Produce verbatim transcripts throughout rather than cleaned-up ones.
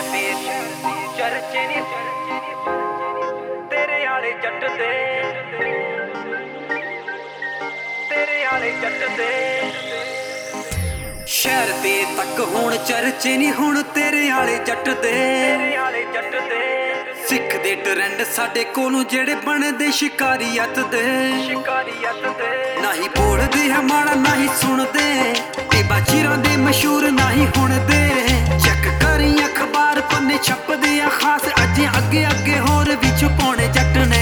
ਦੀ ਚਰਚੇ ਨੀ ਤੇਰੇ ਵਾਲੇ ਜੱਟ ਦੇ, ਤੇਰੇ ਵਾਲੇ ਜੱਟ ਦੇ। ਸ਼ਹਿਰ ਦੇ ਤੱਕ ਹੁਣ ਚਰਚੇ ਨੀ ਹੁਣ ਤੇਰੇ ਵਾਲੇ ਜੱਟ ਦੇ, ਤੇਰੇ ਵਾਲੇ ਜੱਟ ਦੇ। ਸਿੱਖ ਦੇ ਟਰੈਂਡ ਸਾਡੇ ਕੋਲੋਂ ਜਿਹੜੇ ਬਣਦੇ ਸ਼ਿਕਾਰੀਅਤ ਦੇ, ਸ਼ਿਕਾਰੀਅਤ ਦੇ। ਨਾ ਹੀ ਬੋਲਦੇ ਹੈ ਮਾੜਾ ਨਾ ਹੀ ਸੁਣਦੇ, ਤੇ ਬਾਜੀਰਾਂ ਦੇ ਮਸ਼ਹੂਰ ਨਾ ਹੀ ਹੁਣ ਦੇ। ਚੈੱਕ ਕਰੀ ਅਖਬਾਰ ਪੰਨੇ ਛਪਦੇ ਆ ਖਾਸ, ਅੱਜ ਅੱਗੇ ਅੱਗੇ ਹੋਰ ਵੀ ਛਪਾਉਣੇ ਜੱਟ ਨੇ।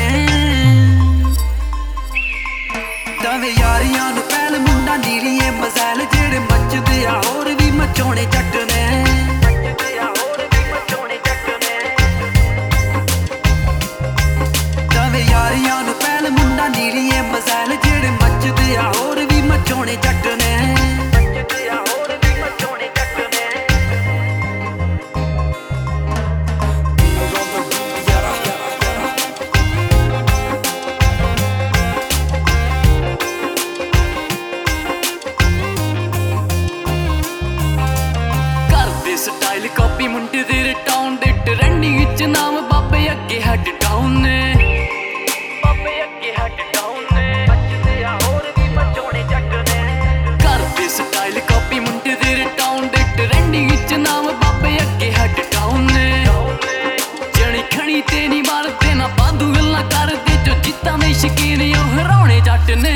ਦਵੇ ਯਾਰੀਆਂ ਨੂੰ ਪਹਿਲ ਮੁੰਡਾ ਨੀਲੀਏ ਮਜ਼ੈਲ ਜਿਹੜੇ ਮੱਚਦੇ ਆ ਹੋਰ ਵੀ ਮਚਾਉਣੇ ਜੱਟ ਨੇ। ਯਾਰੀਆਂ ਨੂੰ ਪਹਿਲ ਮੁੰਡਾ ਨੀਲੀਏ ਮਜ਼ੈਲ ਜਿਹੜੇ ਮੱਚਦੇ ਆ ਹੋਰ ਵੀ ਮਚਾਉਣੇ ਜੱਟ ਨੇ, ਮੱਚਦੇ ਆ ਹੋਰ ਵੀ ਮਚਾਉਣੇ ਜੱਟ ਨੇ। ਕਰਦੇ ਸਟਾਈਲ ਕਾਪੀ ਮੁੰਡੇ ਦੇ ਰਿਟਾਊਨ ਦੇ ਟਰੈਂਡਿੰਗ ਵਿੱਚ ਨਾਮ ਬਾਬੇ ਅੱਗੇ ਹੈਡ ਡਾਊਨ ਨੇ। ਸਟਾਈਲ ਕਾਪੀ ਮੁੰਡੇ ਦੇ ਰਿਟਾਊਨ ਦੇ ਟਰੈਂਡਿੰਗ ਵਿੱਚ ਨਾਮ ਬਾਬੇ ਅੱਗੇ ਹੈਡ ਡਾਊਨ ਨੇ। ਜਣੀ ਖਣੀ ਤੇ ਨਹੀਂ ਮਾਰਦੇ ਨਾ ਬਾਦੂ ਗੱਲਾਂ ਕਰਦੇ, ਜੋ ਜਿੱਤਾਂ ਦੇ ਸ਼ਕੀਨ ਉਹ ਹਰਾਉਣੇ ਜੱਟ ਨੇ।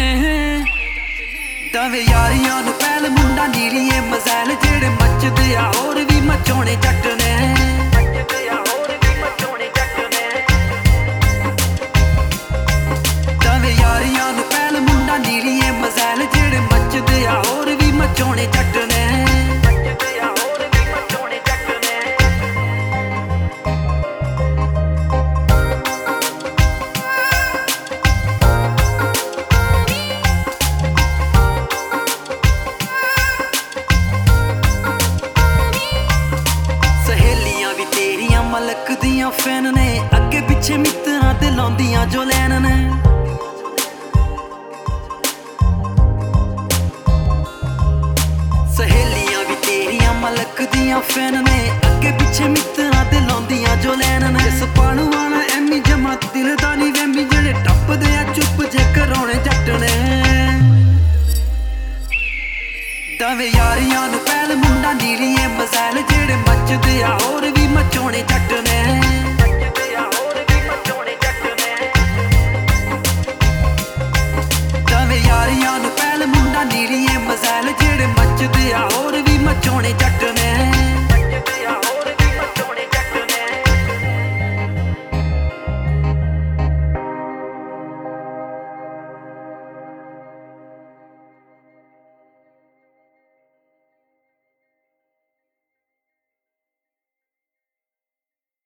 ਦਵੇ ਯਾਰੀਆਂ ਨੂੰ ਪਹਿਲ ਮੁੰਡਾ ਨੀਲੀਏ ਮਜ਼ੈਲ ਜਿਹੜੇ ਮੱਚਦੇ ਆ ਹੋਰ ਵੀ ਮਚਾਉਣੇ ਜੱਟ ਨੇ, ਮੱਚਦੇ ਆ ਹੋਰ ਵੀ ਮਚਾਉਣੇ ਜੱਟ ਨੇ। ਦਵੇ ਯਾਰੀਆਂ ਨੂੰ ਪਹਿਲ ਮੁੰਡਾ ਨੀਲੀਏ ਮਜ਼ੈਲ ਜਿਹੜੇ ਮੱਚਦੇ ਆ ਹੋਰ ਵੀ ਮਚਾਉਣੇ ਜੱਟ ਨੇ, ਮੱਚਦੇ ਆ ਹੋਰ ਵੀ ਮਚਾਉਣੇ ਜੱਟ ਨੇ। ਸਹੇਲੀਆਂ ਵੀ ਤੇਰੀਆਂ ਮਲਕ ਦੀਆਂ ਫੈਨ ਨੇ, ਅੱਗੇ ਪਿੱਛੇ ਮਿੱਤਰਾਂ ਤੇ ਲਾਉਂਦੀਆਂ ਜੋ ਲੈਣ ਨੇ। ਸਹੇਲੀਆਂ ਵੀ ਤੇਰੀਆਂ ਮਲਕ ਦੀਆਂ ਫੈਨ ਨੇ, ਅੱਗੇ ਪਿੱਛੇ ਮਿੱਤਰਾਂ ਤੇ ਲਾਉਂਦੀਆਂ ਜੋ ਲੈਣ ਨੇ। ਸਪਾਣੂ ਵਾਲਾ ਐਮੀ ਜਮਾ ਦਿਲ ਦਾ ਨੀ ਵਹਿਮੀ ਜਿਹੜੇ ਟੱਪਦੇ ਆ ਚੁੱਪ ਜੇ ਕਰਾਉਣੇ ਜੱਟ ਨੇ। ਦਵੇ ਯਾਰੀਆਂ ਨੂੰ ਪਹਿਲ ਮੁੰਡਾ ਨੀਲੀਏ ਮਜ਼ੈਲ ਜਿਹੜੇ ਮੱਚਦੇ ਆ ਹੋਰ ਵੀ ਮਚਾਉਣੇ ਜੱਟ ਨੇ, ਮੱਚਦੇ ਆ ਹੋਰ ਵੀ ਮਚਾਉਣੇ ਜੱਟ ਨੇ। ਦਵੇ ਯਾਰੀਆਂ ਨੂੰ ਪਹਿਲ ਮੁੰਡਾ ਨੀਲੀਏ ਮਜ਼ੈਲ ਜਿਹੜੇ ਮੱਚਦੇ ਆ ਹੋਰ ਵੀ ਮਚਾਉਣੇ ਜੱਟ